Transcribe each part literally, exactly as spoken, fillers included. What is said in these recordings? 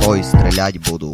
тобой стрелять буду.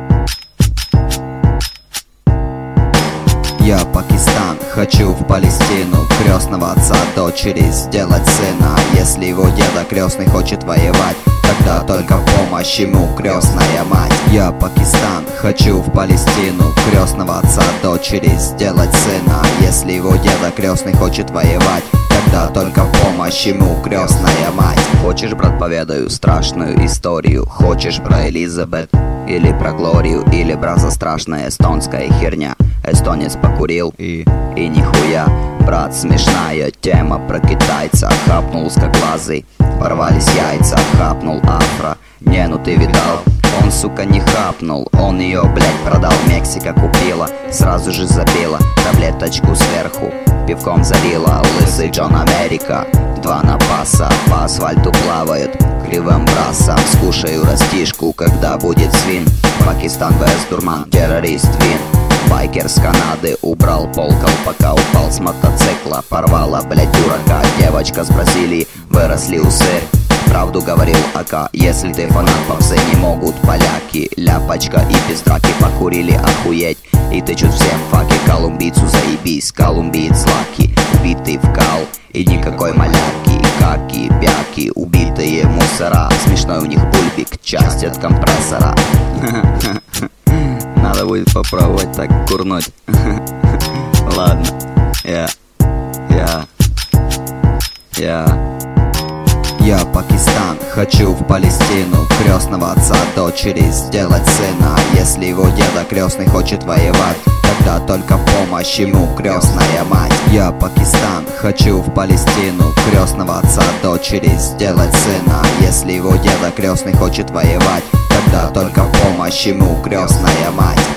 Я Пакистан, хочу в Палестину, крестного отца дочери сделать сына. Если его деда крестный хочет воевать, тогда только в помощь ему крестная мать. Я Пакистан, хочу в Палестину, крестного отца дочери сделать сына. Если его деда крестный хочет воевать, тогда только в помощь ему крестная мать. Хочешь, брат, поведаю страшную историю? Хочешь про Элизабет или про Глорию, или брат за страшная эстонская херня? Эстонец покурил и... и нихуя. Брат, смешная тема про китайца. Хапнул узкоглазый, порвались яйца. Хапнул афро, не, ну ты видал? Он, сука, не хапнул, он ее, блять, продал. Мексика купила, сразу же забила таблеточку сверху, пивком залила. Лысый Джон Америка, два на паса, по асфальту плавают кривым брасом. Скушаю растишку, когда будет свин. Пакистан вс дурман, террорист вин. Байкер с Канады убрал пол колпака, упал с мотоцикла, порвала, блять, дурака. Девочка с Бразилии, выросли усы. Правду говорил АК, если ты фанат, попсы не могут поляки. Ляпочка и без драки, покурили, охуеть. И ты чуть всем факи, колумбийцу заебись, колумбиец лаки. Убитый в кал, и никакой маляки. Каки, бяки, убитые мусора. Смешной у них бульбик, часть от компрессора. Надо будет попробовать так курнуть. Ладно, я, я, я Я Пакистан, хочу в Палестину, крестного отца дочери сделать сына. Если его деда крестный хочет воевать, тогда только в помощь ему крестная мать. Я Пакистан, хочу в Палестину, крестного отца дочери сделать сына. Если его деда крестный хочет воевать, тогда только в помощь ему крестная мать.